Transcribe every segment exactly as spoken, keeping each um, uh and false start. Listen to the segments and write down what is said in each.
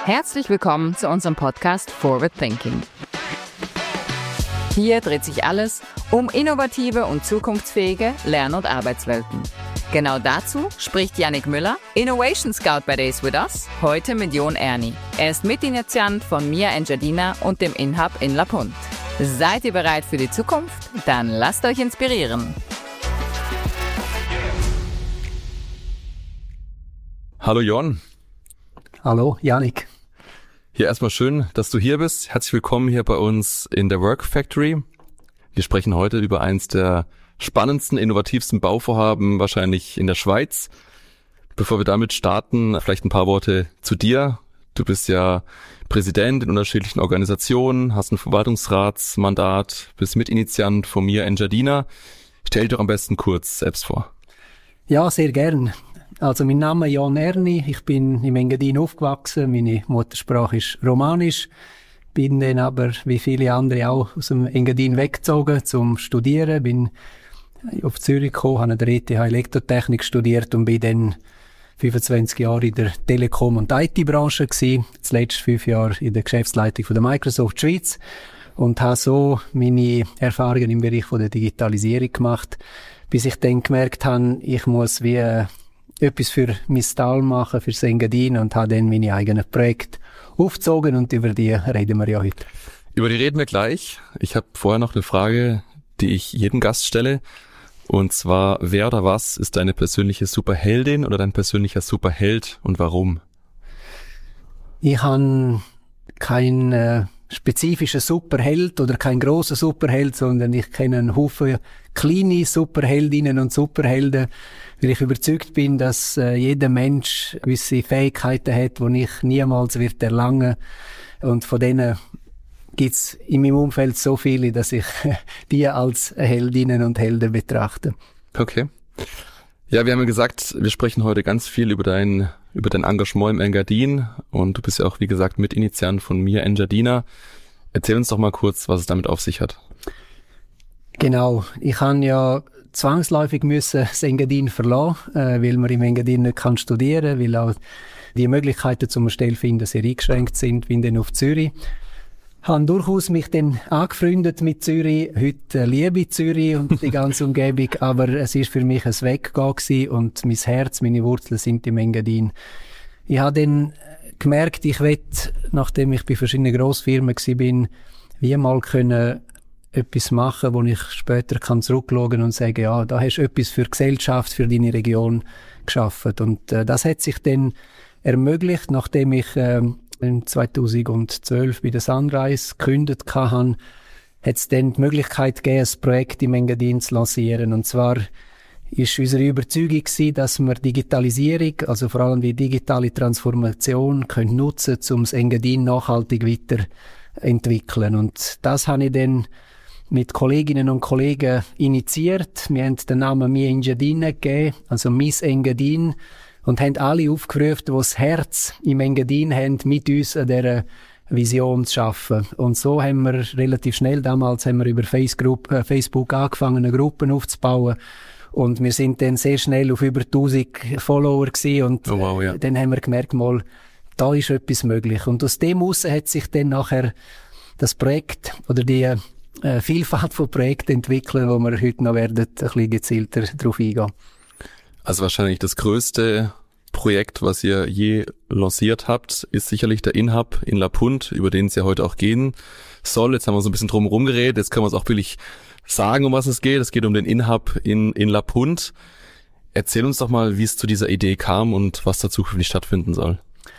Herzlich willkommen zu unserem Podcast Forward Thinking. Hier dreht sich alles um innovative und zukunftsfähige Lern- und Arbeitswelten. Genau dazu spricht Yannick Müller, Innovation Scout bei Days With Us, heute mit Jon Erni. Er ist Mitinitiant von Mia Engiadina und dem InHub in Lappunt. Seid ihr bereit für die Zukunft? Dann lasst euch inspirieren. Hallo Jon. Hallo Yannick. Hier erstmal schön, dass du hier bist. Herzlich willkommen hier bei uns in der Work Factory. Wir sprechen heute über eins der spannendsten, innovativsten Bauvorhaben wahrscheinlich in der Schweiz. Bevor wir damit starten, vielleicht ein paar Worte zu dir. Du bist ja Präsident in unterschiedlichen Organisationen, hast ein Verwaltungsratsmandat, bist Mitinitiant von Mia Engiadina. Stell dich doch am besten kurz selbst vor. Ja, sehr gern. Also mein Name ist Jon Erni, ich bin im Engadin aufgewachsen, meine Muttersprache ist Romanisch, bin dann aber wie viele andere auch aus dem Engadin weggezogen zum Studieren, bin auf Zürich gekommen, habe an der E T H Elektrotechnik studiert und bin dann fünfundzwanzig Jahre in der Telekom- und I T-Branche gewesen, zuletzt fünf Jahre in der Geschäftsleitung von der Microsoft Schweiz und habe so meine Erfahrungen im Bereich von der Digitalisierung gemacht, bis ich dann gemerkt habe, ich muss wie äh, etwas für mein Tal machen, für das Engadin und habe dann meine eigenen Projekte aufgezogen und über die reden wir ja heute. Über die reden wir gleich. Ich habe vorher noch eine Frage, die ich jedem Gast stelle. Und zwar, wer oder was ist deine persönliche Superheldin oder dein persönlicher Superheld und warum? Ich habe keinen äh, spezifischen Superheld oder keinen grossen Superheld, sondern ich kenne einen Haufen kleine Superheldinnen und Superhelden, weil ich überzeugt bin, dass äh, jeder Mensch gewisse Fähigkeiten hat, die ich niemals wird erlangen. Und von denen gibt's in meinem Umfeld so viele, dass ich die als Heldinnen und Helden betrachte. Okay. Ja, wir haben ja gesagt, wir sprechen heute ganz viel über dein über dein Engagement im Engadin und du bist ja auch, wie gesagt, Mitinitiant von Mia Engiadina. Erzähl uns doch mal kurz, was es damit auf sich hat. Genau. Ich habe ja zwangsläufig müssen das Engadin verlassen, äh, weil man im Engadin nicht kann studieren, weil auch die Möglichkeiten zum Stelle finden sehr eingeschränkt sind, wie dann auf Zürich. Habe durchaus mich dann angefreundet mit Zürich. Heute äh, liebe ich Zürich und die ganze Umgebung, aber es ist für mich ein Weggehen gewesen und mein Herz, meine Wurzeln sind im Engadin. Ich habe dann gemerkt, ich will, nachdem ich bei verschiedenen Grossfirmen gewesen bin, wie mal können etwas machen, wo ich später kann zurückschauen und sagen, ja, da hast du etwas für die Gesellschaft, für deine Region geschaffen. Und äh, das hat sich dann ermöglicht, nachdem ich äh, zweitausendzwölf bei der Sunrise gekündigt hatte, hat es dann die Möglichkeit gegeben, ein Projekt im Engadin zu lancieren. Und zwar ist unsere Überzeugung gewesen, dass wir Digitalisierung, also vor allem die digitale Transformation, können nutzen, um das Engadin nachhaltig weiterentwickeln. Und das habe ich dann mit Kolleginnen und Kollegen initiiert. Wir haben den Namen Mia Engiadina gegeben, also Miss Engadin, und haben alle aufgerufen, die das Herz im Engadin haben, mit uns an dieser Vision zu arbeiten. Und so haben wir relativ schnell, damals haben wir über Facebook, äh, Facebook angefangen, eine Gruppe aufzubauen. Und wir sind dann sehr schnell auf über tausend Follower gewesen. Und oh wow, ja. Dann haben wir gemerkt, mal, da ist etwas möglich. Und aus dem heraus hat sich dann nachher das Projekt oder die äh, Vielfalt von Projekten entwickeln, wo wir heute noch werden, ein bisschen gezielter darauf eingehen. Also wahrscheinlich das größte Projekt, was ihr je lanciert habt, ist sicherlich der InHub in Lappunt, über den es ja heute auch gehen soll. Jetzt haben wir so ein bisschen drum herum geredet, jetzt können wir es auch wirklich sagen, um was es geht. Es geht um den InHub in, in Lappunt. Erzähl uns doch mal, wie es zu dieser Idee kam und was da zukünftig stattfinden soll.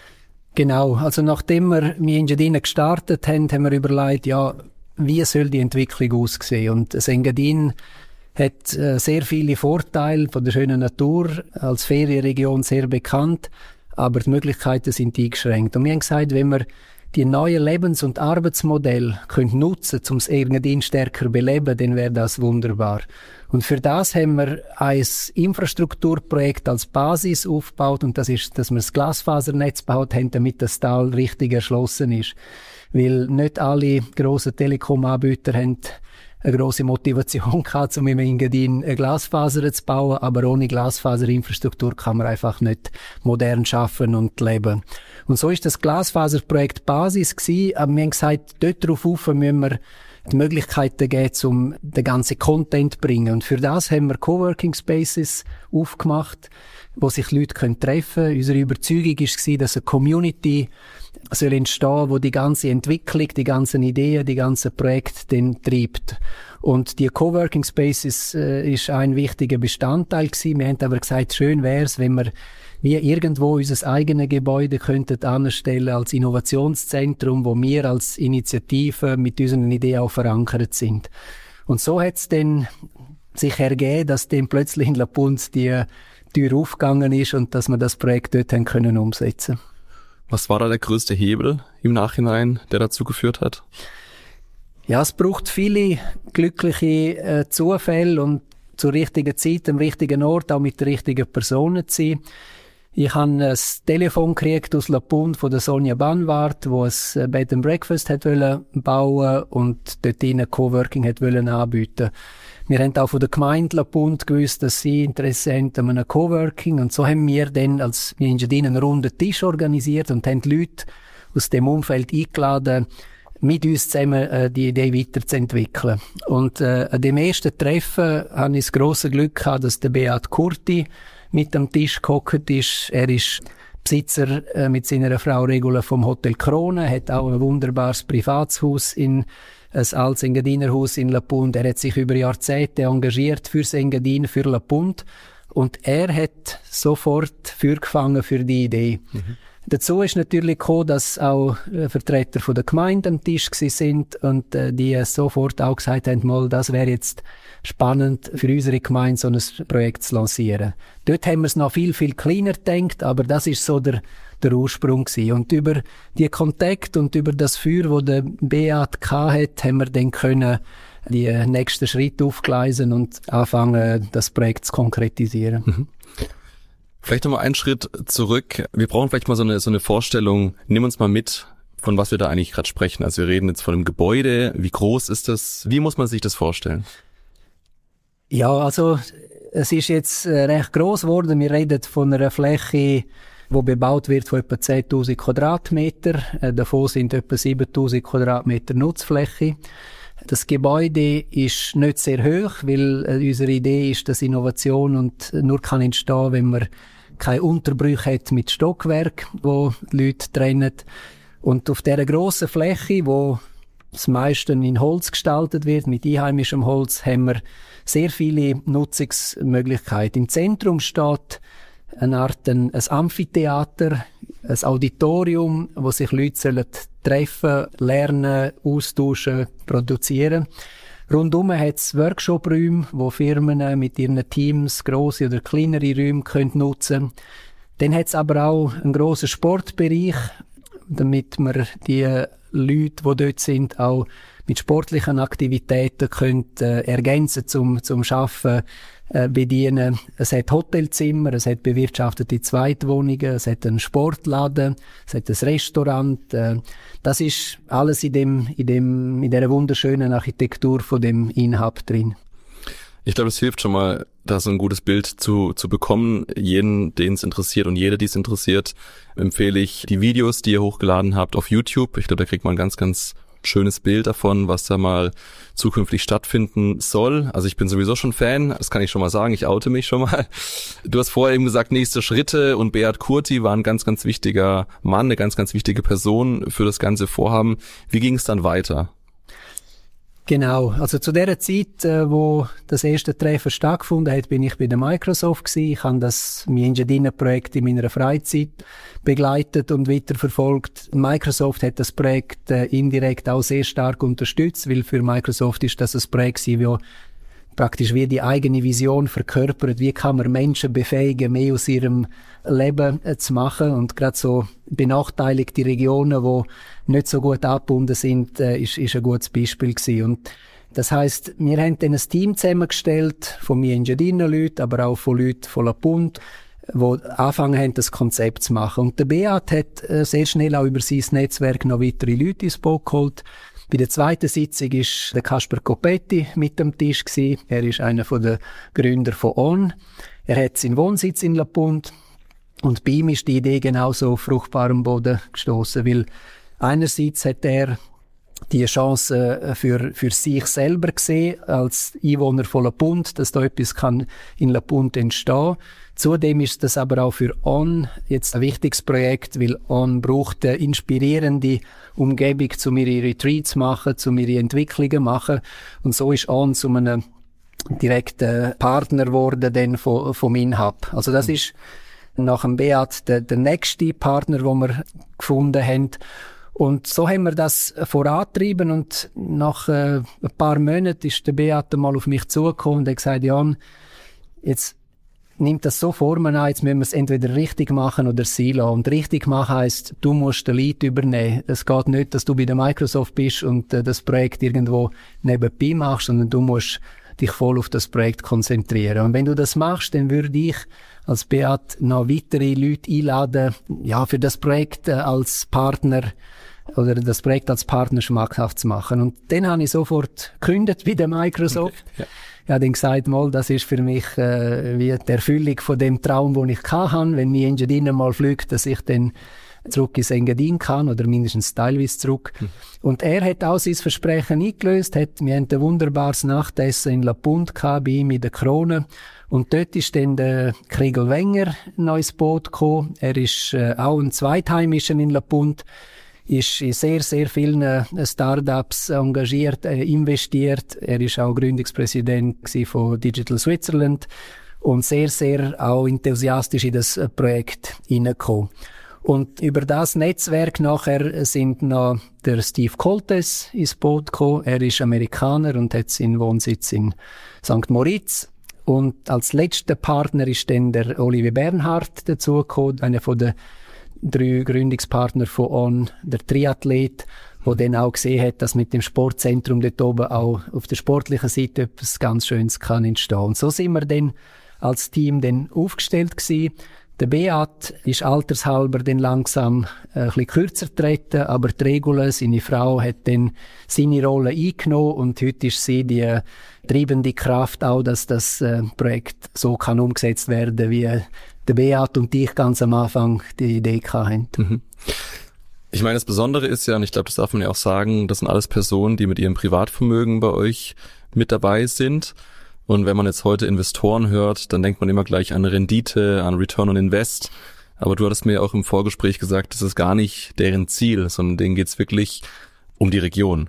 Genau, also nachdem wir Mia Engiadina gestartet haben, haben wir überlegt, ja, wie soll die Entwicklung aussehen? Und das Engadin hat äh, sehr viele Vorteile von der schönen Natur, als Ferienregion sehr bekannt, aber die Möglichkeiten sind eingeschränkt. Und wir haben gesagt, wenn wir die neuen Lebens- und Arbeitsmodelle können nutzen, um das Engadin stärker zu beleben, dann wäre das wunderbar. Und für das haben wir ein Infrastrukturprojekt als Basis aufgebaut, und das ist, dass wir das Glasfasernetz gebaut haben, damit das Tal richtig erschlossen ist. Weil nicht alle grossen Telekom-Anbieter haben eine grosse Motivation gehabt, um im Engadin eine Glasfaser zu bauen, aber ohne Glasfaserinfrastruktur kann man einfach nicht modern schaffen und leben. Und so ist das Glasfaserprojekt Basis gewesen, aber wir haben gesagt, dort drauf rauf müssen wir die Möglichkeiten geben, um den ganzen Content zu bringen. Und für das haben wir Coworking Spaces aufgemacht, wo sich Leute treffen können. Unsere Überzeugung war, dass eine Community soll entstehen, wo die ganze Entwicklung, die ganzen Ideen, die ganzen Projekte dann treibt. Und die Coworking Spaces äh, ist ein wichtiger Bestandteil gewesen. Wir haben aber gesagt, schön wäre es, wenn wir wie irgendwo unser eigenes Gebäude könnten anstellen als Innovationszentrum, wo wir als Initiative mit unseren Ideen auch verankert sind. Und so hat es dann sich ergeben, dass dann plötzlich in Lapun die Tür aufgegangen ist und dass wir das Projekt dort haben können umsetzen. Was war da der größte Hebel im Nachhinein, der dazu geführt hat? Ja, es braucht viele glückliche äh, Zufälle und zur richtigen Zeit, am richtigen Ort, auch mit den richtigen Personen zu sein. Ich habe ein Telefon gekriegt aus Lapun von der Sonja Banwart, wo ein Bed and Breakfast hat wollen bauen und dort ihnen Coworking hat wollen anbieten. Wir haben auch von der Gemeinde Lapun gewusst, dass sie Interesse haben an einem Coworking. Und so haben wir dann als wir Engadin einen runden Tisch organisiert und haben die Leute aus dem Umfeld eingeladen, mit uns zusammen äh, die Idee weiterzuentwickeln. Und äh, an dem ersten Treffen hatte ich das grosse Glück gehabt, dass der Beat Kurti mit am Tisch gehockt ist. Er ist Besitzer äh, mit seiner Frau Regula vom Hotel Krone, hat auch ein wunderbares Privatshaus in ein altes Engadinerhaus in Lapun. Er hat sich über Jahrzehnte engagiert fürs Engadin, für Lapun. Und er hat sofort vorgefangen für die Idee. Mhm. Dazu ist natürlich gekommen, dass auch äh, Vertreter von der Gemeinde am Tisch sind und äh, die sofort auch gesagt haben, mal, das wäre jetzt spannend für unsere Gemeinde, so ein Projekt zu lancieren. Dort haben wir es noch viel, viel kleiner gedacht, aber das ist so der, der Ursprung gewesen. Und über die Kontakt und über das Feuer, das der Beat hat, haben wir dann können die nächsten Schritte aufgleisen und anfangen, das Projekt zu konkretisieren. Mhm. Vielleicht nochmal einen Schritt zurück. Wir brauchen vielleicht mal so eine, so eine Vorstellung. Nimm uns mal mit, von was wir da eigentlich gerade sprechen. Also wir reden jetzt von einem Gebäude. Wie groß ist das? Wie muss man sich das vorstellen? Ja, also es ist jetzt äh, recht gross geworden. Wir reden von einer Fläche, die bebaut wird von etwa zehntausend Quadratmeter. Äh, davon sind etwa siebentausend Quadratmeter Nutzfläche. Das Gebäude ist nicht sehr hoch, weil äh, unsere Idee ist, dass Innovation und nur kann entstehen, wenn man keine Unterbrüche hat mit Stockwerk, wo die Leute trennen. Und auf dieser grossen Fläche, wo das meiste in Holz gestaltet wird, mit einheimischem Holz, haben wir sehr viele Nutzungsmöglichkeiten. Im Zentrum steht eine Art ein, ein Amphitheater, ein Auditorium, wo sich Leute sollen treffen, lernen, austauschen, produzieren. Rundum hat es Workshop-Räume, wo Firmen mit ihren Teams grosse oder kleinere Räume können nutzen. Dann hat es aber auch einen grossen Sportbereich, damit man die Leute, die dort sind, auch mit sportlichen Aktivitäten können, äh, ergänzen zum, zum Arbeiten, äh, bedienen. Es hat Hotelzimmer, es hat bewirtschaftete Zweitwohnungen, es hat einen Sportladen, es hat ein Restaurant. Äh, das ist alles in dem, in dem, in dieser wunderschönen Architektur von dem Inhab drin. Ich glaube, es hilft schon mal, da so ein gutes Bild zu, zu bekommen. Jeden, den es interessiert und jede, die es interessiert, empfehle ich die Videos, die ihr hochgeladen habt auf YouTube. Ich glaube, da kriegt man ein ganz, ganz schönes Bild davon, was da mal zukünftig stattfinden soll. Also ich bin sowieso schon Fan, das kann ich schon mal sagen, ich oute mich schon mal. Du hast vorher eben gesagt, nächste Schritte, und Beat Kurti war ein ganz, ganz wichtiger Mann, eine ganz, ganz wichtige Person für das ganze Vorhaben. Wie ging es dann weiter? Genau, also zu der Zeit, äh, wo das erste Treffen stattgefunden hat, bin ich bei der Microsoft gewesen. Ich habe das Engadin-Projekt in meiner Freizeit begleitet und weiterverfolgt. Microsoft hat das Projekt äh, indirekt auch sehr stark unterstützt, weil für Microsoft ist das ein Projekt gewesen, wo praktisch wie die eigene Vision verkörpert, wie kann man Menschen befähigen, mehr aus ihrem Leben äh, zu machen. Und gerade so benachteiligte Regionen, die nicht so gut angebunden sind, äh, ist, ist ein gutes Beispiel gewesen. Und das heisst, wir haben dann ein Team zusammengestellt von mir Engadiner Leuten, aber auch von Leuten von Lapun, wo angefangen haben, das Konzept zu machen. Und der Beat hat äh, sehr schnell auch über sein Netzwerk noch weitere Leute ins Boot geholt. Bei der zweiten Sitzung ist der Kasper Kopetti mit am Tisch gewesen. Er ist einer von der Gründer von On. Er hat seinen Wohnsitz in Lapunt. Und bei ihm ist die Idee genauso auf fruchtbarem Boden gestoßen, weil einerseits hat er die Chance für, für sich selber gesehen, als Einwohner von Lapunt, dass da etwas kann in Lapunt entstehen. Zudem ist das aber auch für On jetzt ein wichtiges Projekt, weil On braucht eine inspirierende Umgebung, um ihre Retreats zu machen, um ihre Entwicklungen zu machen. Und so ist On zu einem direkten Partner geworden, dann von, vom InHub. Also das mhm. ist nach dem Beat der, der nächste Partner, den wir gefunden haben. Und so haben wir das vorantrieben und nach äh, ein paar Monaten ist der Beat mal auf mich zugekommen und hat gesagt, Jan, jetzt nimmt das so Formen an, jetzt müssen wir es entweder richtig machen oder sein lassen. Und richtig machen heisst, du musst den Lead übernehmen. Es geht nicht, dass du bei der Microsoft bist und äh, das Projekt irgendwo nebenbei machst, sondern du musst dich voll auf das Projekt konzentrieren. Und wenn du das machst, dann würde ich als Beat noch weitere Leute einladen, ja, für das Projekt äh, als Partner oder das Projekt als Partner schmackhaft zu machen. Und dann habe ich sofort gekündigt bei der Microsoft. Okay, ja. Ich habe dann gesagt, mal, das ist für mich äh, wie die Erfüllung von dem Traum, den ich hatte, wenn mein Engadin mal fliegt, dass ich dann zurück ins Engadin kann oder mindestens teilweise zurück. Hm. Und er hat auch sein Versprechen eingelöst. Hat, wir hatten ein wunderbares Nachtessen in Lapunt gehabt, bei ihm in der Krone. Und dort ist dann der Kriegel Wenger noch ins Boot gekommen. Er ist äh, auch ein Zweitheimischer in Lapunt, ist in sehr, sehr vielen äh, Startups engagiert, äh, investiert. Er ist auch Gründungspräsident von Digital Switzerland und sehr, sehr auch enthusiastisch in das äh, Projekt hineingekommen. Und über das Netzwerk nachher sind noch der Steve Coltes ins Boot gekommen. Er ist Amerikaner und hat seinen Wohnsitz in Sankt Moritz. Und als letzter Partner ist dann der Olivier Bernhard dazugekommen, einer von den drei Gründungspartner von On, der Triathlet, der dann auch gesehen hat, dass mit dem Sportzentrum dort oben auch auf der sportlichen Seite etwas ganz Schönes kann entstehen. Und so sind wir dann als Team dann aufgestellt gewesen. Der Beat ist altershalber dann langsam äh, ein bisschen kürzer getreten, aber die Regula, seine Frau, hat dann seine Rolle eingenommen und heute ist sie die äh, treibende Kraft auch, dass das äh, Projekt so kann umgesetzt werden, wie äh, der Beat und ich ganz am Anfang die Idee hatten. Mhm. Ich meine, das Besondere ist ja, und ich glaube, das darf man ja auch sagen, das sind alles Personen, die mit ihrem Privatvermögen bei euch mit dabei sind. Und wenn man jetzt heute Investoren hört, dann denkt man immer gleich an Rendite, an Return on Invest. Aber du hattest mir auch im Vorgespräch gesagt, das ist gar nicht deren Ziel, sondern denen geht's wirklich um die Region.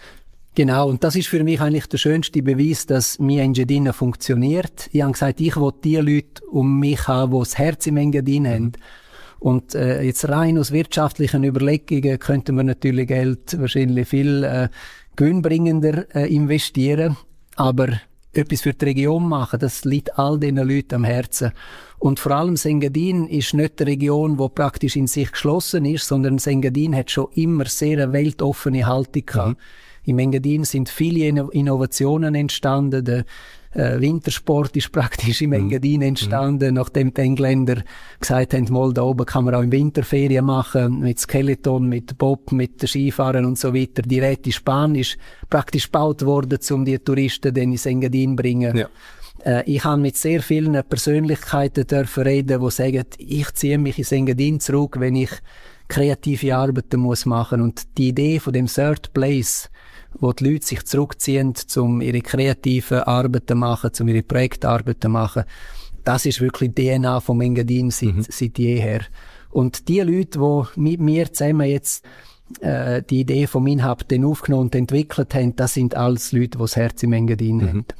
Genau, und das ist für mich eigentlich der schönste Beweis, dass mein Engadin funktioniert. Ich habe gesagt, ich will die Leute um mich haben, die das Herz im Engadin haben. Und äh, jetzt rein aus wirtschaftlichen Überlegungen könnten wir natürlich Geld wahrscheinlich viel äh, gewinnbringender äh, investieren, aber etwas für die Region machen, das liegt all diesen Leuten am Herzen. Und vor allem das Engadin ist nicht eine Region, die praktisch in sich geschlossen ist, sondern das Engadin hat schon immer sehr eine weltoffene Haltung gehabt. Mhm. Im Engadin sind viele Innovationen entstanden. Der äh, Wintersport ist praktisch im Engadin entstanden, mhm. nachdem die Engländer gesagt haben, mal da oben kann man auch im Winterferien machen, mit Skeleton, mit Bob, mit Skifahren und so weiter. Die Rätisbahn ist praktisch gebaut worden, um die Touristen dann ins Engadin zu bringen. Ja. Äh, ich habe mit sehr vielen Persönlichkeiten dürfen reden, die sagen, ich ziehe mich ins Engadin zurück, wenn ich kreative Arbeiten muss machen. Und die Idee von dem Third Place, wo die Leute sich zurückziehen, um ihre kreativen Arbeiten zu machen, um ihre Projektarbeiten zu machen, das ist wirklich die D N A vom Engadin seit, mhm. seit jeher. Und die Leute, die mit mir zusammen jetzt äh, die Idee vom InHub dann aufgenommen und entwickelt haben, das sind alles Leute, die das Herz im Engadin mhm. haben.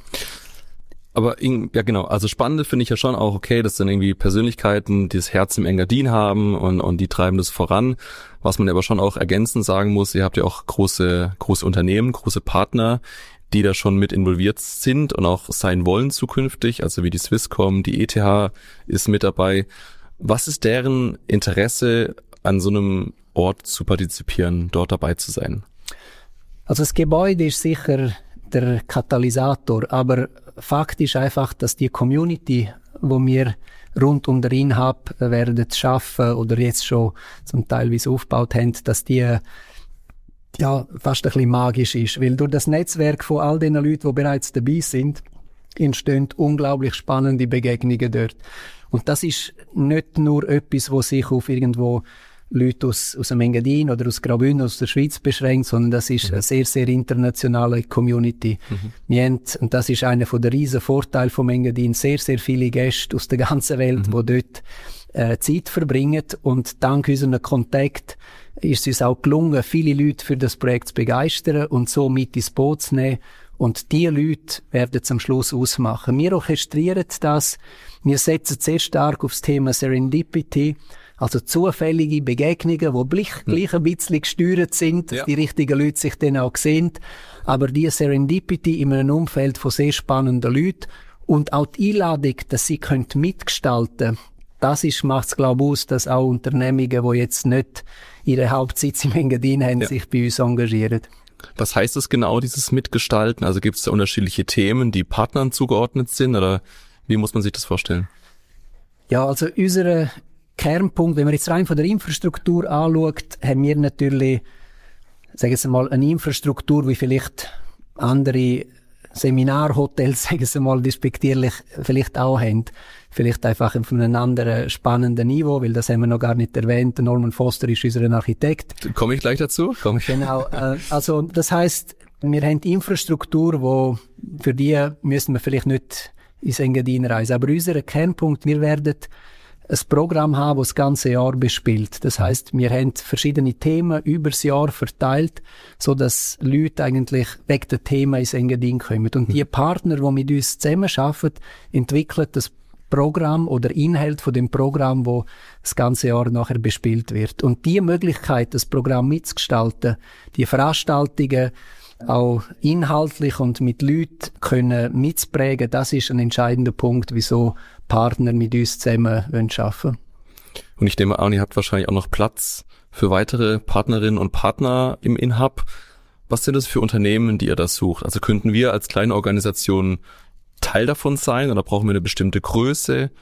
Aber ja genau, also spannend finde ich ja schon auch, okay, das sind irgendwie Persönlichkeiten, die das Herz im Engadin haben und, und die treiben das voran. Was man aber schon auch ergänzend sagen muss, ihr habt ja auch große große Unternehmen, große Partner, die da schon mit involviert sind und auch sein wollen zukünftig, also wie die Swisscom, die E T H ist mit dabei. Was ist deren Interesse, an so einem Ort zu partizipieren, dort dabei zu sein? Also das Gebäude ist sicher der Katalysator, aber Fakt ist einfach, dass die Community, wo wir rund um den Inhab werden schaffen oder jetzt schon zum Teil wie sie aufgebaut haben, dass die ja fast ein bisschen magisch ist. Weil durch das Netzwerk von all den Leuten, die bereits dabei sind, entstehen unglaublich spannende Begegnungen dort. Und das ist nicht nur etwas, was sich auf irgendwo Leute aus, aus dem Engadin oder aus Graubünden, aus der Schweiz beschränkt, sondern das ist mhm. eine sehr, sehr internationale Community. Mhm. Wir haben, und das ist einer der riesen Vorteile vom Engadin, sehr, sehr viele Gäste aus der ganzen Welt, mhm. die dort äh, Zeit verbringen. Und dank unserem Kontakt ist es uns auch gelungen, viele Leute für das Projekt zu begeistern und so mit ins Boot zu nehmen. Und diese Leute werden es am Schluss ausmachen. Wir orchestrieren das. Wir setzen sehr stark auf das Thema Serendipity, also zufällige Begegnungen, die gleich, gleich ein bisschen gesteuert sind, dass ja. die richtigen Leute sich dann auch sehen. Aber diese Serendipity in einem Umfeld von sehr spannenden Leuten und auch die Einladung, dass sie mitgestalten können, das ist, macht es, glaube ich, aus, dass auch Unternehmungen, die jetzt nicht ihren Hauptsitz im Engadin haben, ja. sich bei uns engagieren. Was heißt das genau, dieses Mitgestalten? Also gibt es da unterschiedliche Themen, die Partnern zugeordnet sind, oder wie muss man sich das vorstellen? Ja, also unser Kernpunkt, wenn man jetzt rein von der Infrastruktur anschaut, haben wir natürlich, sagen wir mal, eine Infrastruktur, wie vielleicht andere Seminarhotels, sagen wir mal, despektierlich vielleicht auch haben. Vielleicht einfach auf einem anderen spannenden Niveau, weil das haben wir noch gar nicht erwähnt. Norman Foster ist unser Architekt. Komme ich gleich dazu? Komm ich. Genau. Äh, also das heisst, wir haben die Infrastruktur, wo für die müssen wir vielleicht nicht ins Engadin reisen. Aber unser Kernpunkt, wir werden ein Programm haben, das das ganze Jahr bespielt. Das heisst, wir haben verschiedene Themen über das Jahr verteilt, so dass Leute eigentlich wegen der Themen ins Engadin kommen. Und die Partner, die mit uns zusammenarbeiten, entwickeln das Programm oder Inhalt von dem Programm, wo das ganze Jahr nachher bespielt wird. Und die Möglichkeit, das Programm mitzugestalten, die Veranstaltungen auch inhaltlich und mit Leuten können mitzuprägen, das ist ein entscheidender Punkt, wieso Partner mit uns zusammen arbeiten wollen. Und ich nehme an, ihr habt wahrscheinlich auch noch Platz für weitere Partnerinnen und Partner im Inhab. Was sind das für Unternehmen, die ihr da sucht? Also könnten wir als kleine Organisation Teil davon sein oder brauchen wir eine bestimmte Größe?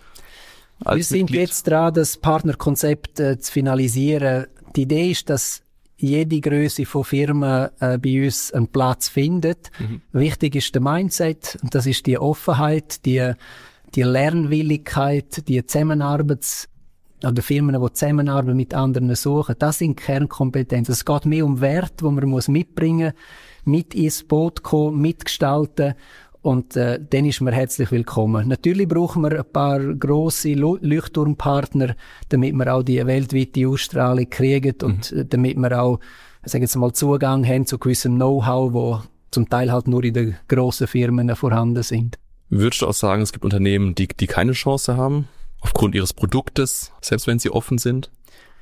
Wir sind Mitglied? jetzt dran, das Partnerkonzept äh, zu finalisieren. Die Idee ist, dass jede Größe von Firmen äh, bei uns einen Platz findet. Mhm. Wichtig ist der Mindset, und das ist die Offenheit, die, die Lernwilligkeit, die Zusammenarbeit, oder Firmen, die Zusammenarbeit mit anderen suchen. Das sind Kernkompetenzen. Es geht mehr um Wert, wo man muss mitbringen, mit ins Boot kommen, mitgestalten. Und äh, dann ist man herzlich willkommen. Natürlich brauchen wir ein paar grosse Leuchtturmpartner, damit wir auch die weltweite Ausstrahlung kriegen und mhm. damit wir auch, sagen wir jetzt mal, Zugang haben zu gewissem Know-how, wo zum Teil halt nur in den grossen Firmen vorhanden sind. Würdest du auch sagen, es gibt Unternehmen, die, die keine Chance haben, aufgrund ihres Produktes, selbst wenn sie offen sind?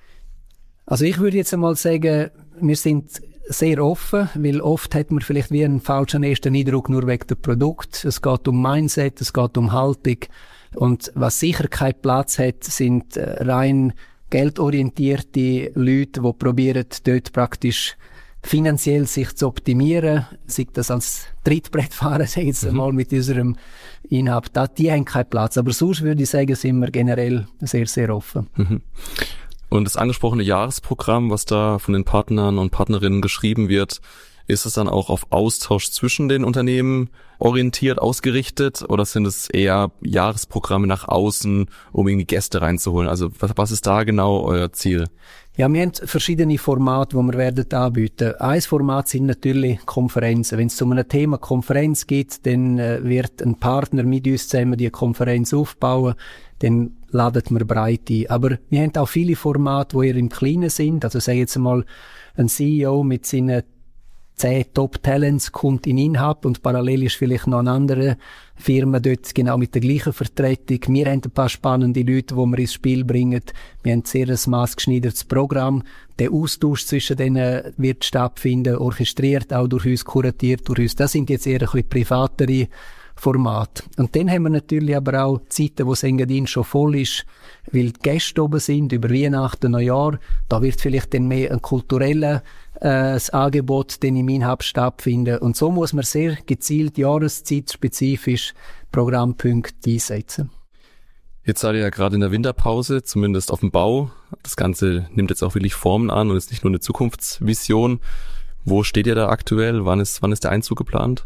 Also ich würde jetzt einmal sagen, wir sind sehr offen, weil oft hat man vielleicht wie einen falschen ersten Eindruck nur wegen dem Produkt. Es geht um Mindset, es geht um Haltung. Und was sicher keinen Platz hat, sind rein geldorientierte Leute, die probieren, dort praktisch finanziell sich zu optimieren. Sei das als Trittbrettfahrer, sage ich jetzt einmal, mit unserem Inhab. Die haben keinen Platz. Aber sonst würde ich sagen, sind wir generell sehr, sehr offen. Mhm. Und das angesprochene Jahresprogramm, was da von den Partnern und Partnerinnen geschrieben wird, ist es dann auch auf Austausch zwischen den Unternehmen orientiert, ausgerichtet, oder sind es eher Jahresprogramme nach außen, um irgendwie Gäste reinzuholen? Also was, was ist da genau euer Ziel? Ja, wir haben verschiedene Formate, die wir werden anbieten. Ein Format sind natürlich Konferenzen. Wenn es zu einem Thema Konferenz geht, dann äh, wird ein Partner mit uns zusammen die Konferenz aufbauen. Dann laden wir breit ein. Aber wir haben auch viele Formate, die eher im Kleinen sind. Also sagen jetzt mal, ein C E O mit seinen zehn Top-Talents kommt in Inhab und parallel ist vielleicht noch eine andere Firma dort genau mit der gleichen Vertretung. Wir haben ein paar spannende Leute, die wir ins Spiel bringen. Wir haben sehr ein maßgeschneidertes Programm. Der Austausch zwischen denen wird stattfinden, orchestriert, auch durch uns, kuratiert durch uns. Das sind jetzt eher ein bisschen privatere Format. Und dann haben wir natürlich aber auch Zeiten, wo das Engadin schon voll ist, weil die Gäste oben sind, über Weihnachten, Neujahr. Da wird vielleicht dann mehr ein kulturelles äh, Angebot dann im Inhab stattfinden. Und so muss man sehr gezielt, jahreszeitspezifisch Programmpunkte einsetzen. Jetzt seid ihr ja gerade in der Winterpause, zumindest auf dem Bau. Das Ganze nimmt jetzt auch wirklich Formen an und ist nicht nur eine Zukunftsvision. Wo steht ihr da aktuell? Wann ist, wann ist der Einzug geplant?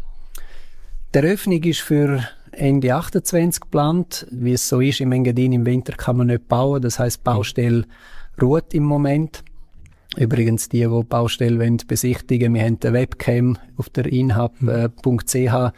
Die Eröffnung ist für Ende achtundzwanzig geplant. Wie es so ist, im Engadin im Winter kann man nicht bauen. Das heisst, die Baustelle ruht im Moment. Übrigens, die, die die Baustelle wollen besichtigen, wir haben eine Webcam auf der inhab punkt c h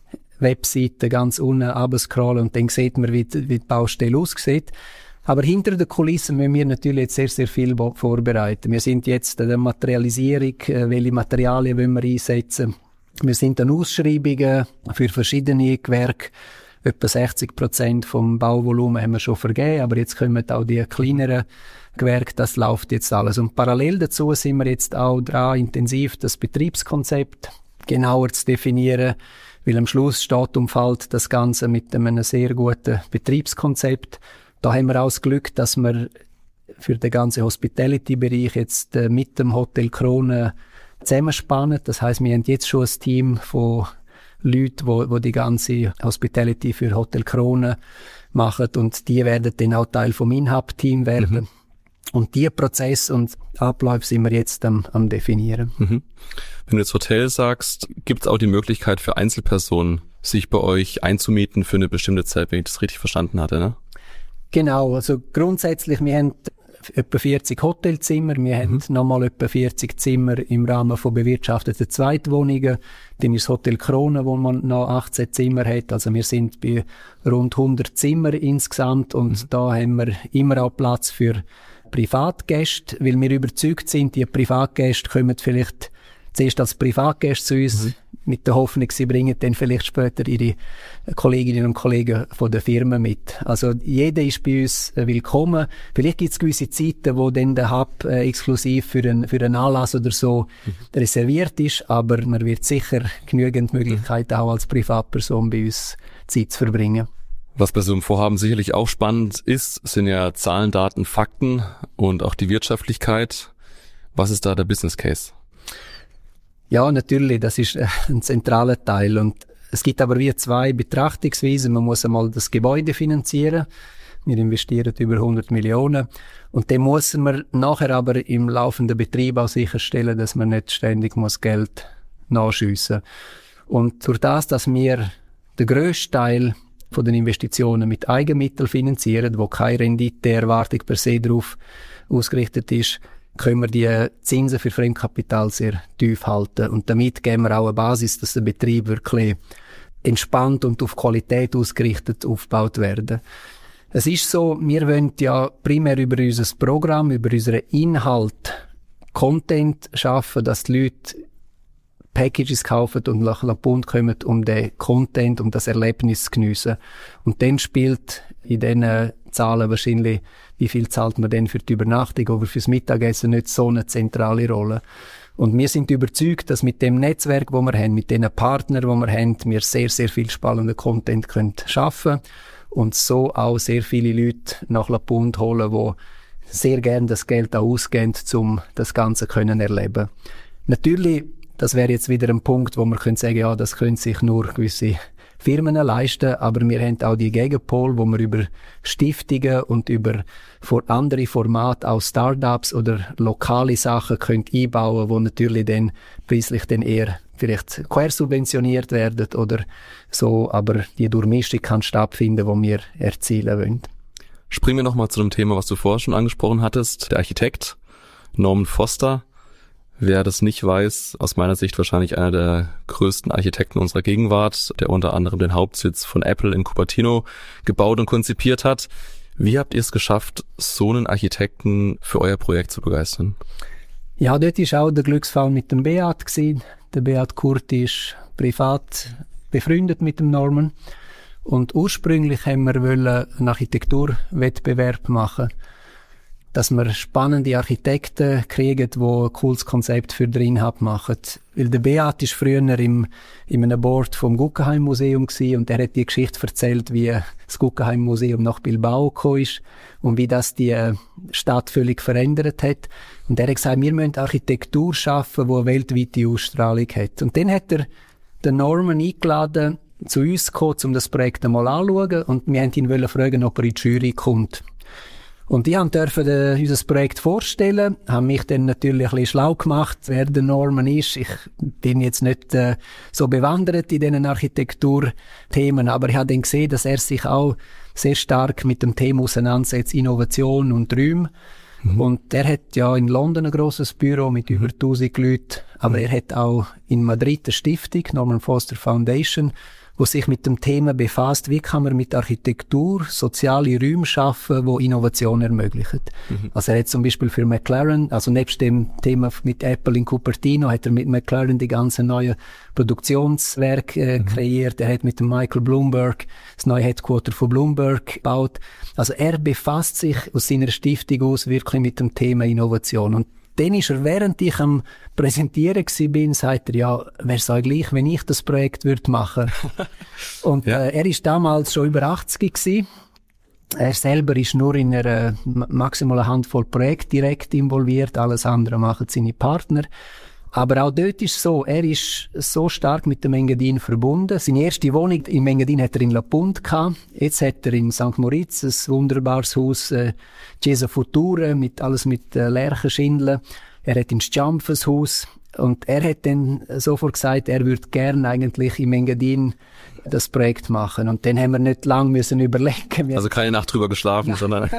Webseite ganz unten runterscrollen und dann sieht man, wie die, wie die Baustelle aussieht. Aber hinter den Kulissen müssen wir natürlich jetzt sehr, sehr viel vorbereiten. Wir sind jetzt an der Materialisierung, welche Materialien wollen wir einsetzen. Wir sind an Ausschreibungen für verschiedene Gewerke. Etwa sechzig Prozent vom Bauvolumen haben wir schon vergeben, aber jetzt kommen auch die kleineren Gewerke, das läuft jetzt alles. Und parallel dazu sind wir jetzt auch dran, intensiv das Betriebskonzept genauer zu definieren, weil am Schluss steht und fällt das Ganze mit einem sehr guten Betriebskonzept. Da haben wir auch das Glück, dass wir für den ganzen Hospitality-Bereich jetzt äh, mit dem Hotel Krone zusammenspannen. Das heisst, wir haben jetzt schon ein Team von Leuten, wo, wo die ganze Hospitality für Hotel Krone machen und die werden dann auch Teil vom Inhab-Team werden. Mhm. Und die Prozess und Abläufe sind wir jetzt am, am definieren. Mhm. Wenn du jetzt Hotel sagst, gibt es auch die Möglichkeit für Einzelpersonen, sich bei euch einzumieten für eine bestimmte Zeit, wenn ich das richtig verstanden hatte, ne? Genau, also grundsätzlich, wir haben etwa vierzig Hotelzimmer, wir mhm. haben nochmal etwa vierzig Zimmer im Rahmen von bewirtschafteten Zweitwohnungen. Dann ist das Hotel Krone, wo man noch achtzehn Zimmer hat. Also wir sind bei rund hundert Zimmer insgesamt und mhm. da haben wir immer auch Platz für Privatgäste, weil wir überzeugt sind, die Privatgäste kommen vielleicht zuerst als Privatgäste zu uns, mhm. mit der Hoffnung, sie bringen dann vielleicht später ihre Kolleginnen und Kollegen von der Firma mit. Also jeder ist bei uns willkommen. Vielleicht gibt es gewisse Zeiten, wo dann der Hub äh, exklusiv für einen, für einen Anlass oder so mhm. reserviert ist, aber man wird sicher genügend Möglichkeiten mhm. auch als Privatperson bei uns Zeit zu verbringen. Was bei so einem Vorhaben sicherlich auch spannend ist, sind ja Zahlen, Daten, Fakten und auch die Wirtschaftlichkeit. Was ist da der Business Case? Ja, natürlich, das ist ein zentraler Teil. Und es gibt aber wie zwei Betrachtungsweisen. Man muss einmal das Gebäude finanzieren. Wir investieren über hundert Millionen. Und dann muss man nachher aber im laufenden Betrieb auch sicherstellen, dass man nicht ständig muss Geld nachschiessen. Und durch das, dass wir den grössten Teil von den Investitionen mit Eigenmitteln finanzieren, wo keine Renditeerwartung per se darauf ausgerichtet ist, können wir die Zinsen für Fremdkapital sehr tief halten. Und damit geben wir auch eine Basis, dass der Betrieb wirklich entspannt und auf Qualität ausgerichtet aufgebaut werden. Es ist so, wir wollen ja primär über unser Programm, über unseren Inhalt Content schaffen, dass die Leute Packages kaufen und nach La Bund kommen, um den Content, um das Erlebnis zu geniessen. Und dann spielt in diesen Zahlen wahrscheinlich, wie viel zahlt man denn für die Übernachtung oder fürs Mittagessen, nicht so eine zentrale Rolle. Und wir sind überzeugt, dass mit dem Netzwerk, das wir haben, mit den Partnern, die wir haben, wir sehr, sehr viel spannenden Content können schaffen und so auch sehr viele Leute nach La Bund holen, die sehr gerne das Geld auch ausgeben, um das Ganze können erleben. Natürlich, das wäre jetzt wieder ein Punkt, wo man könnte sagen, ja, das können sich nur gewisse Firmen leisten, aber wir haben auch die Gegenpol, wo wir über Stiftungen und über vor andere Formate auch Startups oder lokale Sachen können einbauen, wo natürlich dann preislich dann eher vielleicht quersubventioniert werden oder so, aber die Durchmischung kann stattfinden, die wir erzielen wollen. Springen wir nochmal zu dem Thema, was du vorher schon angesprochen hattest, der Architekt Norman Foster. Wer das nicht weiß, aus meiner Sicht wahrscheinlich einer der größten Architekten unserer Gegenwart, der unter anderem den Hauptsitz von Apple in Cupertino gebaut und konzipiert hat. Wie habt ihr es geschafft, so einen Architekten für euer Projekt zu begeistern? Ja, dort war auch der Glücksfall mit dem Beat gewesen. Der Beat Kurti ist privat befreundet mit dem Norman. Und ursprünglich haben wir wollen einen Architekturwettbewerb machen, dass wir spannende Architekten kriegen, die ein cooles Konzept für den Inhab machen. Weil der Beat war früher im, in einem Board vom Guggenheim Museum gewesen und er hat die Geschichte erzählt, wie das Guggenheim Museum nach Bilbao gekommen ist und wie das die Stadt völlig verändert hat. Und er hat gesagt, wir müssen Architektur schaffen, die eine weltweite Ausstrahlung hat. Und dann hat er den Norman eingeladen, zu uns gekommen, um das Projekt einmal anzuschauen, und wir wollten ihn wollen fragen, ob er in die Jury kommt. Und ich durfte äh, unser Projekt vorstellen, habe mich dann natürlich ein bisschen schlau gemacht, wer der Norman ist. Ich bin jetzt nicht äh, so bewandert in diesen Architekturthemen, aber ich habe dann gesehen, dass er sich auch sehr stark mit dem Thema auseinandersetzt, Innovation und Räume. Mhm. Und er hat ja in London ein grosses Büro mit mhm. über tausend Leuten, aber mhm. er hat auch in Madrid eine Stiftung, Norman Foster Foundation, wo sich mit dem Thema befasst, wie kann man mit Architektur soziale Räume schaffen, die Innovation ermöglichen. Mhm. Also er hat zum Beispiel für McLaren, also nebst dem Thema mit Apple in Cupertino, hat er mit McLaren die ganzen neuen Produktionswerke äh, mhm. kreiert. Er hat mit dem Michael Bloomberg das neue Headquarter von Bloomberg gebaut. Also er befasst sich aus seiner Stiftung aus wirklich mit dem Thema Innovation. Und dann ist er, während ich am Präsentieren war, sagt er, ja, wäre es auch gleich, wenn ich das Projekt würde machen. Und ja. äh, er ist damals schon über achtzig gewesen. Er selber ist nur in einer maximal eine Handvoll Projekte direkt involviert. Alles andere machen seine Partner. Aber auch dort ist es so, er ist so stark mit dem Engadin verbunden. Seine erste Wohnung im Engadin hat er in La Punt gehabt. Jetzt hat er in Sankt Moritz ein wunderbares Haus, äh, Chiesa Futura, mit, alles mit äh, Lärchenschindeln. Er hat in Schampf ein Haus. Und er hat dann sofort gesagt, er würde gerne eigentlich im Engadin das Projekt machen. Und dann haben wir nicht lange müssen überlegen. Wir also keine Nacht drüber geschlafen, sondern...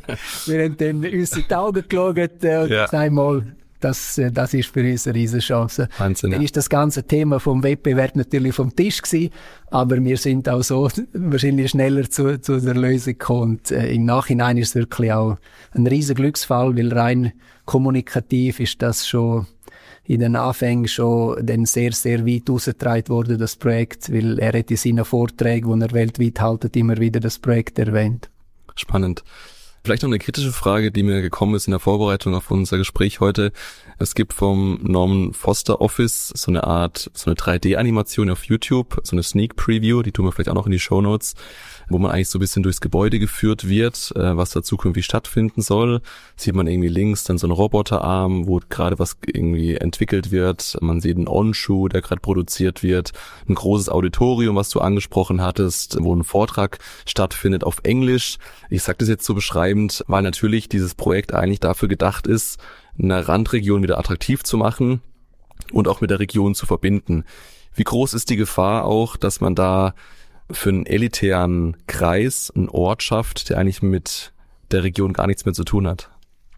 wir haben dann uns in die Augen geschaut äh, und ja. gesagt, mal, Das, das ist für uns eine riesen Chance. Wahnsinn, ja. Dann ist das ganze Thema vom Wettbewerb natürlich vom Tisch gewesen, aber wir sind auch so wahrscheinlich schneller zu, zu der Lösung gekommen. Und äh, im Nachhinein ist es wirklich auch ein riesen Glücksfall, weil rein kommunikativ ist das schon in den Anfängen schon dann sehr, sehr weit ausgetragen worden, das Projekt, weil er hat in seinen Vorträgen, die er weltweit haltet, immer wieder das Projekt erwähnt. Spannend. Vielleicht noch eine kritische Frage, die mir gekommen ist in der Vorbereitung auf unser Gespräch heute. Es gibt vom Norman Foster Office so eine Art, so eine drei D-Animation auf YouTube, so eine Sneak Preview, die tun wir vielleicht auch noch in die Shownotes, wo man eigentlich so ein bisschen durchs Gebäude geführt wird, was da zukünftig stattfinden soll. Sieht man irgendwie links dann so einen Roboterarm, wo gerade was irgendwie entwickelt wird. Man sieht einen On-Shoe, der gerade produziert wird. Ein großes Auditorium, was du angesprochen hattest, wo ein Vortrag stattfindet auf Englisch. Ich sage das jetzt so beschreibend, weil natürlich dieses Projekt eigentlich dafür gedacht ist, eine Randregion wieder attraktiv zu machen und auch mit der Region zu verbinden. Wie groß ist die Gefahr auch, dass man da für einen elitären Kreis einen Ort schafft, der eigentlich mit der Region gar nichts mehr zu tun hat?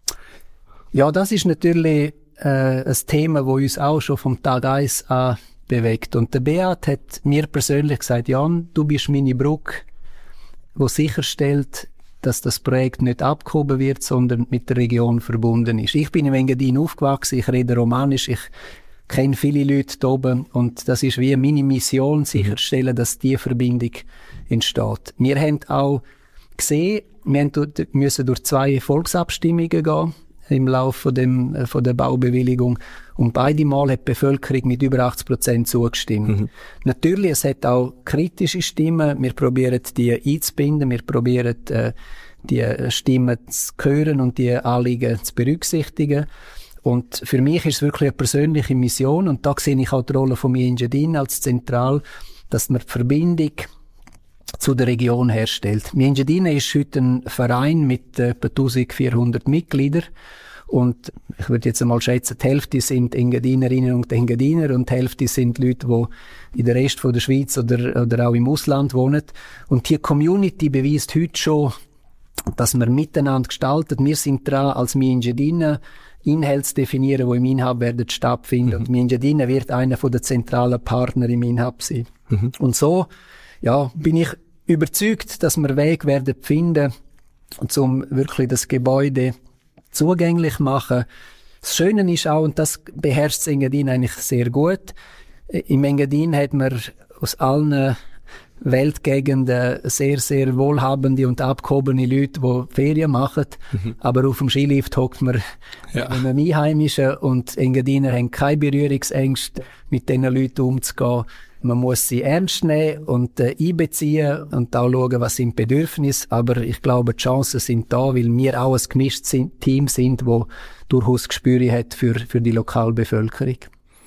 Ja, das ist natürlich äh, ein Thema, das uns auch schon vom Tag eins an bewegt. Und der Beat hat mir persönlich gesagt, Jan, du bist meine Brücke, die sicherstellt, dass das Projekt nicht abgehoben wird, sondern mit der Region verbunden ist. Ich bin in Engadin aufgewachsen, ich rede Romanisch, ich kenne viele Leute hier oben und das ist wie meine Mission, sicherstellen, dass diese Verbindung entsteht. Wir haben auch gesehen, wir müssen durch zwei Volksabstimmungen gehen im Laufe von, dem, von der Baubewilligung und beide Mal hat die Bevölkerung mit über achtzig Prozent zugestimmt. Mhm. Natürlich, es hat auch kritische Stimmen, wir probieren die einzubinden, wir probieren äh, die Stimmen zu hören und die Anliegen zu berücksichtigen. Und für mich ist es wirklich eine persönliche Mission und da sehe ich auch die Rolle von mir in Engadin als zentral, dass man die Verbindung zu der Region herstellt. Mir Engadin ist heute ein Verein mit äh, etwa eintausendvierhundert Mitgliedern und ich würde jetzt einmal schätzen, die Hälfte sind Engadinerinnen und Engadiner und die Hälfte sind Leute, die in der Rest von der Schweiz oder, oder auch im Ausland wohnen. Und die Community beweist heute schon, dass wir miteinander gestaltet. Wir sind dran, als wir Engadiner Inhalte zu definieren, die im Inhab werden stattfinden. Mhm. Und Engadin wird einer der zentralen Partner im Inhab sein. Mhm. Und so, ja, bin ich überzeugt, dass wir Weg werden finden, um wirklich das Gebäude zugänglich zu machen. Das Schöne ist auch, und das beherrscht Engadin eigentlich sehr gut, im Engadin hat man aus allen Weltgegenden sehr, sehr wohlhabende und abgehobene Leute, die Ferien machen. Mhm. Aber auf dem Skilift hockt man ja. mit einem Einheimischen und Engadiner haben keine Berührungsängste, mit diesen Leuten umzugehen. Man muss sie ernst nehmen und äh, einbeziehen und auch schauen, was sind Bedürfnisse. Aber ich glaube, die Chancen sind da, weil wir auch ein gemischtes Team sind, das durchaus Gespür hat für, für die Lokalbevölkerung.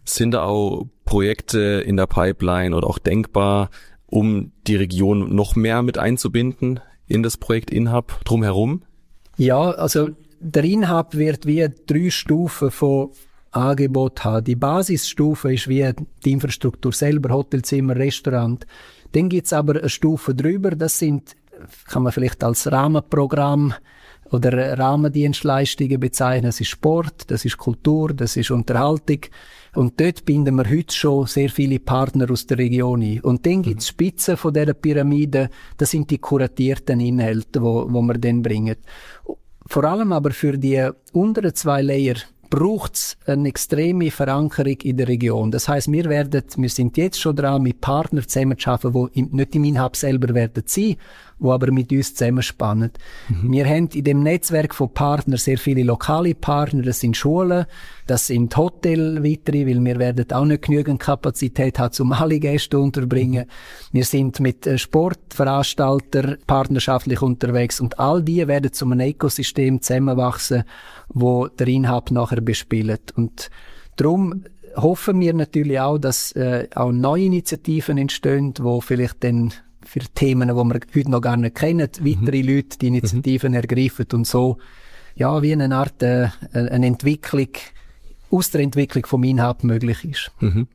Sind da auch Projekte in der Pipeline oder auch denkbar, um die Region noch mehr mit einzubinden in das Projekt InHub drumherum? Ja, also der InHub wird wie drei Stufen von Angebot haben. Die Basisstufe ist wie die Infrastruktur selber, Hotelzimmer, Restaurant. Dann gibt's aber eine Stufe drüber, das sind, kann man vielleicht als Rahmenprogramm oder Rahmendienstleistungen bezeichnen. Das ist Sport, das ist Kultur, das ist Unterhaltung. Und dort binden wir heute schon sehr viele Partner aus der Region ein. Und dann gibt's Spitzen von dieser Pyramide, das sind die kuratierten Inhalte, wo, wo wir dann bringen. Vor allem aber für die unteren zwei Layer braucht's eine extreme Verankerung in der Region. Das heisst, wir werden, wir sind jetzt schon dran, mit Partnern zusammenzuarbeiten, die nicht im InHub selber werden sein, die aber mit uns zusammenspannen. Mhm. Wir haben in dem Netzwerk von Partnern sehr viele lokale Partner, das sind Schulen, das sind Hotels weitere, weil wir werden auch nicht genügend Kapazität haben, um alle Gäste unterbringen. Wir sind mit Sportveranstaltern partnerschaftlich unterwegs und all die werden zu einem Ökosystem zusammenwachsen, wo der InHub nachher bespielt. Und darum hoffen wir natürlich auch, dass äh, auch neue Initiativen entstehen, wo vielleicht dann für Themen, die wir heute noch gar nicht kennen, mhm. weitere Leute die Initiativen mhm. ergreifen und so, ja, wie eine Art äh, eine Entwicklung, aus der Entwicklung vom InHub möglich ist. Mhm.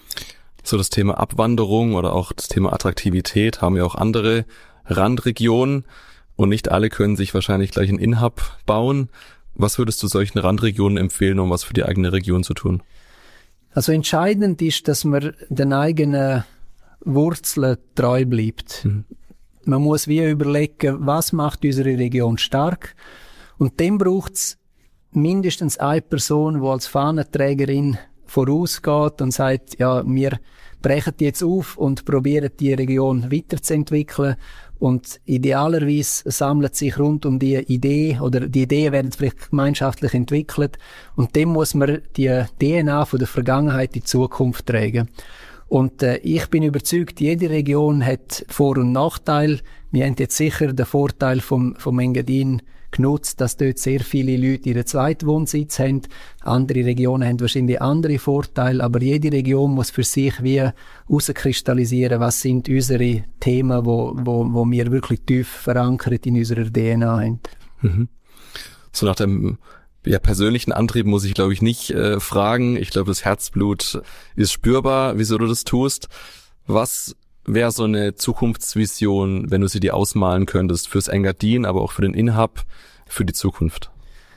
So das Thema Abwanderung oder auch das Thema Attraktivität haben ja auch andere Randregionen und nicht alle können sich wahrscheinlich gleich einen InHub bauen. Was würdest du solchen Randregionen empfehlen, um was für die eigene Region zu tun? Also entscheidend ist, dass man den eigenen Wurzeln treu bleibt. Mhm. Man muss wie überlegen, was macht unsere Region stark? Und dann braucht es mindestens eine Person, die als Fahnenträgerin vorausgeht und sagt, ja, wir brechen jetzt auf und probieren die Region weiterzuentwickeln. Und idealerweise sammelt sich rund um die Idee, oder die Ideen werden vielleicht gemeinschaftlich entwickelt. Und dann muss man die D N A von der Vergangenheit in die Zukunft tragen. Und äh, ich bin überzeugt, jede Region hat Vor- und Nachteile. Wir haben jetzt sicher den Vorteil vom, vom Engadin genutzt, dass dort sehr viele Leute ihren Zweitwohnsitz haben. Andere Regionen haben wahrscheinlich andere Vorteile, aber jede Region muss für sich wie herauskristallisieren, was sind unsere Themen, wo, wo, wo wir wirklich tief verankert in unserer D N A haben. Mhm. So nach dem ja, persönlichen Antrieb muss ich, glaube ich, nicht äh, fragen. Ich glaube, das Herzblut ist spürbar, wieso du das tust. Was wäre so eine Zukunftsvision, wenn du sie dir ausmalen könntest, fürs Engadin, aber auch für den InHub, für die Zukunft?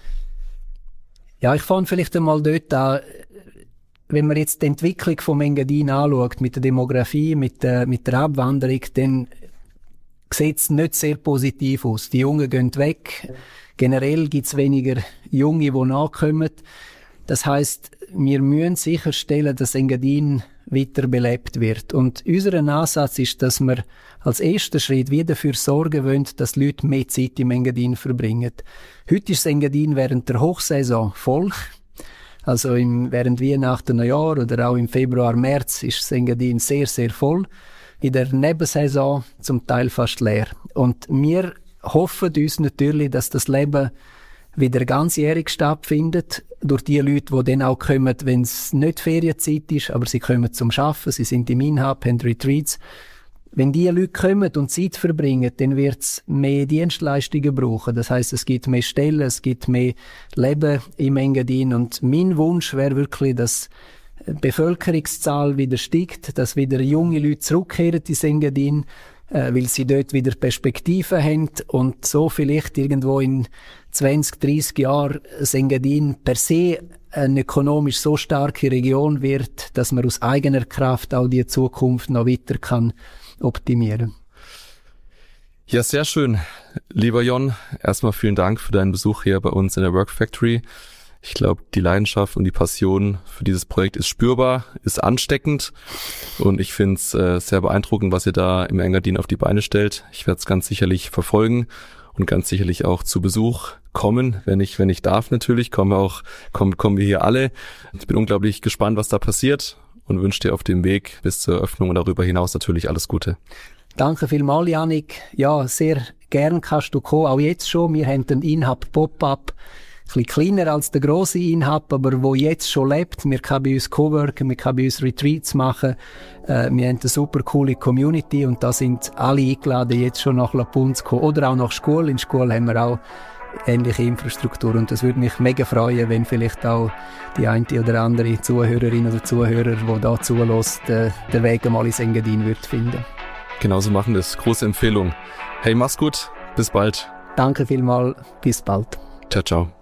Ja, ich fange vielleicht einmal dort an, wenn man jetzt die Entwicklung vom Engadin anschaut, mit der Demografie, mit der, mit der Abwanderung, dann sieht es nicht sehr positiv aus. Die Jungen gehen weg. Generell gibt es weniger Junge, die nachkommen. Das heisst, wir müssen sicherstellen, dass Engadin weiter belebt wird. Und unser Ansatz ist, dass wir als ersten Schritt wieder dafür sorgen wollen, dass Leute mehr Zeit im Engadin verbringen. Heute ist das Engadin während der Hochsaison voll. Also im, während Weihnachten, Neujahr oder auch im Februar, März ist das Engadin sehr, sehr voll. In der Nebensaison zum Teil fast leer. Und wir hoffen uns natürlich, dass das Leben wieder ganzjährig stattfindet, durch die Leute, die dann auch kommen, wenn es nicht Ferienzeit ist, aber sie kommen zum Arbeiten, sie sind im InHub, haben Retreats. Wenn diese Leute kommen und Zeit verbringen, dann wird es mehr Dienstleistungen brauchen. Das heisst, es gibt mehr Stellen, es gibt mehr Leben im Engadin. Und mein Wunsch wäre wirklich, dass die Bevölkerungszahl wieder steigt, dass wieder junge Leute zurückkehren ins Engadin, äh, weil sie dort wieder Perspektiven haben und so vielleicht irgendwo in zwanzig, dreissig Jahren das Engadin per se eine ökonomisch so starke Region wird, dass man aus eigener Kraft auch die Zukunft noch weiter kann optimieren. Ja, sehr schön. Lieber Jon, erstmal vielen Dank für deinen Besuch hier bei uns in der Work Factory. Ich glaube, die Leidenschaft und die Passion für dieses Projekt ist spürbar, ist ansteckend und ich finde es äh, sehr beeindruckend, was ihr da im Engadin auf die Beine stellt. Ich werde es ganz sicherlich verfolgen und ganz sicherlich auch zu Besuch kommen, wenn ich wenn ich darf natürlich, kommen wir auch kommen kommen wir hier alle. Ich bin unglaublich gespannt, was da passiert und wünsche dir auf dem Weg bis zur Eröffnung und darüber hinaus natürlich alles Gute. Danke vielmals, Yannick. Ja, sehr gern kannst du kommen, auch jetzt schon. Wir haben den InHub Pop-Up bisschen kleiner als der grosse Inhab, aber wo jetzt schon lebt. Wir können bei uns coworken, wir können bei uns Retreats machen. Äh, wir haben eine super coole Community und da sind alle eingeladen, jetzt schon nach La Pun zu kommen. Oder auch nach Schule. In Schule haben wir auch ähnliche Infrastruktur und das würde mich mega freuen, wenn vielleicht auch die eine oder andere Zuhörerin oder Zuhörer, die da zulässt, äh, den Weg einmal ins Engadin wird finden. Genauso machen das. Große Empfehlung. Hey, mach's gut. Bis bald. Danke vielmals. Bis bald. Ciao, ciao.